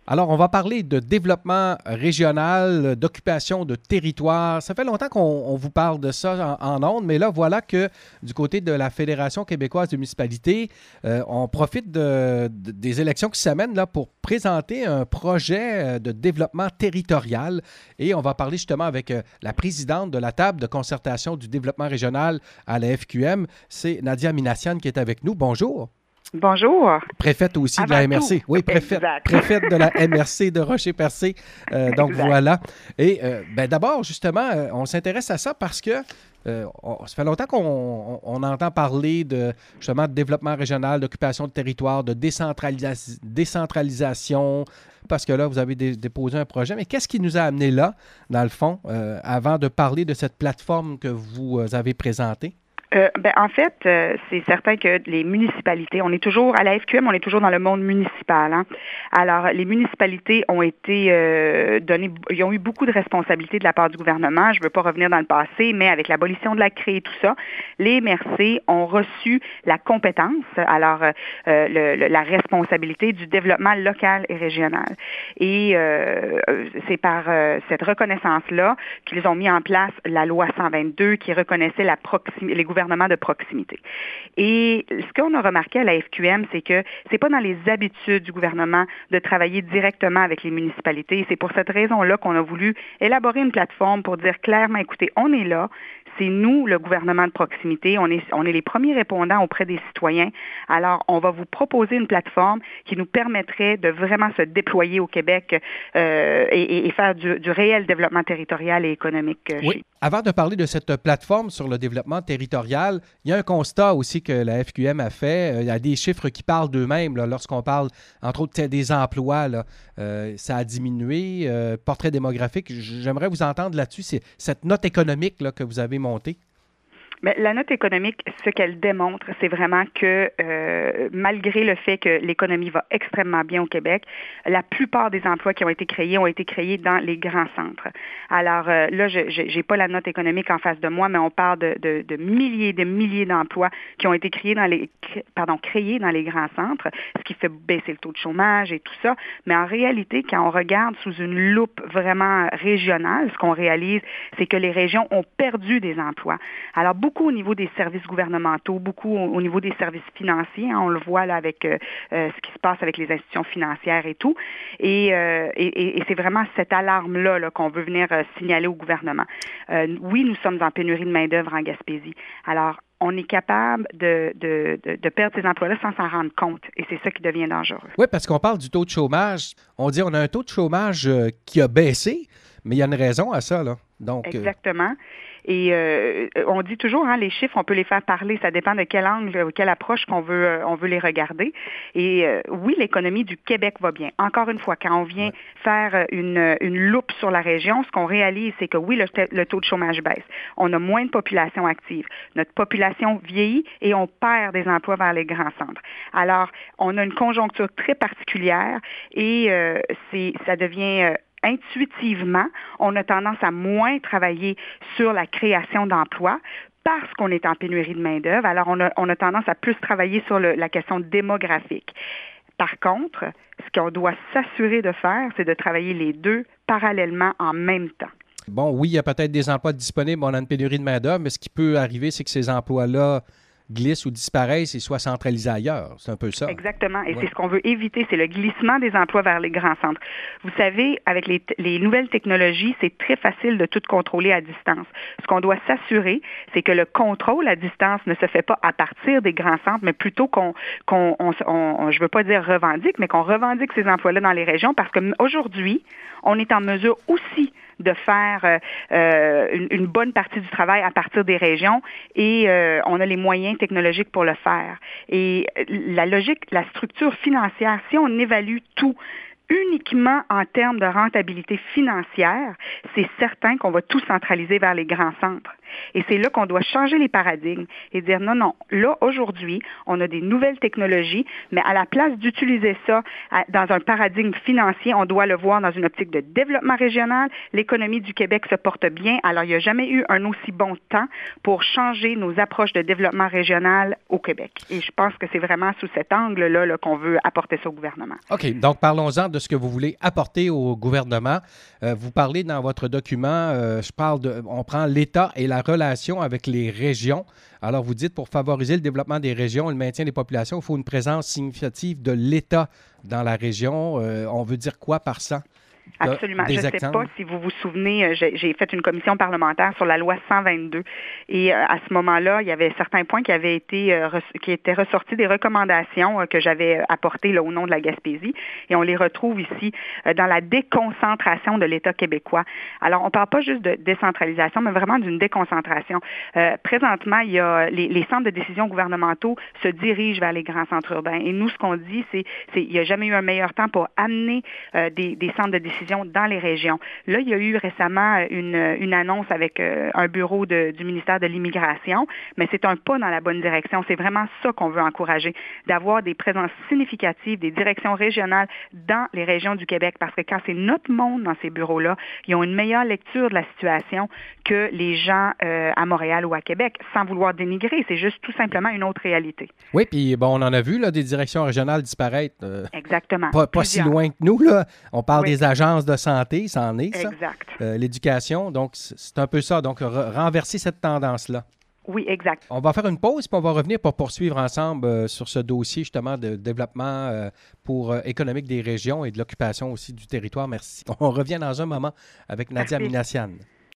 Alors, on va parler de développement régional, d'occupation de territoire. Ça fait longtemps qu'on vous parle de ça en ondes, mais là, voilà que du côté de la Fédération québécoise de municipalités, on profite des élections qui s'amènent là pour présenter un projet de développement territorial. Et on va parler justement avec la présidente de la table de concertation du développement régional à la FQM. C'est Nadia Minassian qui est avec nous. Bonjour. Bonjour. Préfète aussi de la Avant tout, MRC. Oui, exact. préfète de la MRC de Rocher-Percé. Donc Exact. voilà. Et d'abord, justement, on s'intéresse à ça parce que ça fait longtemps qu'on entend parler de justement de développement régional, d'occupation de territoire, de décentralisation, parce que là, vous avez déposé un projet. Mais qu'est-ce qui nous a amené là, dans le fond, avant de parler de cette plateforme que vous avez présentée? En fait, c'est certain que les municipalités, on est toujours à la FQM, on est toujours dans le monde municipal. Hein? Alors, les municipalités ont été données, ils ont eu beaucoup de responsabilités de la part du gouvernement. Je ne veux pas revenir dans le passé, mais avec l'abolition de la CRE et tout ça, les MRC ont reçu la compétence, alors la responsabilité du développement local et régional. Et c'est par cette reconnaissance-là qu'ils ont mis en place la loi 122 qui reconnaissait les gouvernements de proximité. Et ce qu'on a remarqué à la FQM, c'est que c'est pas dans les habitudes du gouvernement de travailler directement avec les municipalités. C'est pour cette raison-là qu'on a voulu élaborer une plateforme pour dire clairement, écoutez, on est là, c'est nous, le gouvernement de proximité, on est les premiers répondants auprès des citoyens. Alors, on va vous proposer une plateforme qui nous permettrait de vraiment se déployer au Québec et faire du réel développement territorial et économique. Oui. Avant de parler de cette plateforme sur le développement territorial, il y a un constat aussi que la FQM a fait. Il y a des chiffres qui parlent d'eux-mêmes. Lorsqu'on parle, entre autres, des emplois, là, ça a diminué. Portrait démographique, j'aimerais vous entendre là-dessus. C'est cette note économique là, que vous avez montée. Mais la note économique, ce qu'elle démontre, c'est vraiment que malgré le fait que l'économie va extrêmement bien au Québec, la plupart des emplois qui ont été créés dans les grands centres. Alors là, je n'ai pas la note économique en face de moi, mais on parle de milliers d'emplois qui ont été créés dans les grands centres, ce qui fait baisser le taux de chômage et tout ça. Mais en réalité, quand on regarde sous une loupe vraiment régionale, ce qu'on réalise, c'est que les régions ont perdu des emplois. Alors, beaucoup au niveau des services gouvernementaux, beaucoup au niveau des services financiers. Hein, on le voit là avec ce qui se passe avec les institutions financières et tout. Et c'est vraiment cette alarme-là là, qu'on veut venir signaler au gouvernement. Oui, nous sommes en pénurie de main-d'œuvre en Gaspésie. Alors, on est capable de perdre ces emplois-là sans s'en rendre compte. Et c'est ça qui devient dangereux. Oui, parce qu'on parle du taux de chômage. On dit qu'on a un taux de chômage qui a baissé, mais il y a une raison à ça, là. Donc, exactement. Et on dit toujours, hein, les chiffres, on peut les faire parler. Ça dépend de quel angle, quelle approche on veut les regarder. Et oui, l'économie du Québec va bien. Encore une fois, quand on vient faire une loupe sur la région, ce qu'on réalise, c'est que oui, le taux de chômage baisse. On a moins de population active. Notre population vieillit et on perd des emplois vers les grands centres. Alors, on a une conjoncture très particulière et ça devient intuitivement, on a tendance à moins travailler sur la création d'emplois parce qu'on est en pénurie de main-d'œuvre. Alors, on a tendance à plus travailler sur la question démographique. Par contre, ce qu'on doit s'assurer de faire, c'est de travailler les deux parallèlement en même temps. Bon, oui, il y a peut-être des emplois disponibles, on a une pénurie de main-d'œuvre, mais ce qui peut arriver, c'est que ces emplois-là glissent ou disparaissent et soient centralisés ailleurs. C'est un peu ça. Exactement. Et c'est ce qu'on veut éviter, c'est le glissement des emplois vers les grands centres. Vous savez, avec les nouvelles technologies, c'est très facile de tout contrôler à distance. Ce qu'on doit s'assurer, c'est que le contrôle à distance ne se fait pas à partir des grands centres, mais plutôt je veux pas dire revendique, mais qu'on revendique ces emplois-là dans les régions parce qu'aujourd'hui, on est en mesure aussi de faire une bonne partie du travail à partir des régions et on a les moyens technologiques pour le faire. Et la logique, la structure financière, si on évalue tout uniquement en termes de rentabilité financière, c'est certain qu'on va tout centraliser vers les grands centres. Et c'est là qu'on doit changer les paradigmes et dire non, non, là, aujourd'hui, on a des nouvelles technologies, mais à la place d'utiliser ça dans un paradigme financier, on doit le voir dans une optique de développement régional. L'économie du Québec se porte bien. Alors, il n'y a jamais eu un aussi bon temps pour changer nos approches de développement régional au Québec. Et je pense que c'est vraiment sous cet angle-là là, qu'on veut apporter ça au gouvernement. OK. Donc, parlons-en de ce que vous voulez apporter au gouvernement. Vous parlez dans votre document, on prend l'État et la relation avec les régions. Alors, vous dites, pour favoriser le développement des régions et le maintien des populations, il faut une présence significative de l'État dans la région. On veut dire quoi par ça? Absolument. Je ne sais pas si vous vous souvenez, j'ai fait une commission parlementaire sur la loi 122 et à ce moment-là, il y avait certains points qui étaient ressortis des recommandations que j'avais apportées là, au nom de la Gaspésie et on les retrouve ici dans la déconcentration de l'État québécois. Alors, on ne parle pas juste de décentralisation, mais vraiment d'une déconcentration. Présentement, il y a les centres de décision gouvernementaux se dirigent vers les grands centres urbains et nous, ce qu'on dit, c'est il n'y a jamais eu un meilleur temps pour amener des centres de décision dans les régions. Là, il y a eu récemment une annonce avec un bureau du ministère de l'Immigration, mais c'est un pas dans la bonne direction. C'est vraiment ça qu'on veut encourager, d'avoir des présences significatives, des directions régionales dans les régions du Québec, parce que quand c'est notre monde dans ces bureaux-là, ils ont une meilleure lecture de la situation que les gens à Montréal ou à Québec, sans vouloir dénigrer. C'est juste tout simplement une autre réalité. Oui, puis bon, on en a vu là, des directions régionales disparaître. Exactement. Pas si loin que nous, là. On parle des agences de santé, ça en est, ça. Exact. L'éducation, donc c'est un peu ça. Donc, renverser cette tendance-là. Oui, exact. On va faire une pause, puis on va revenir pour poursuivre ensemble sur ce dossier, justement, de développement économique des régions et de l'occupation aussi du territoire. Merci. On revient dans un moment avec Nadia Minassian.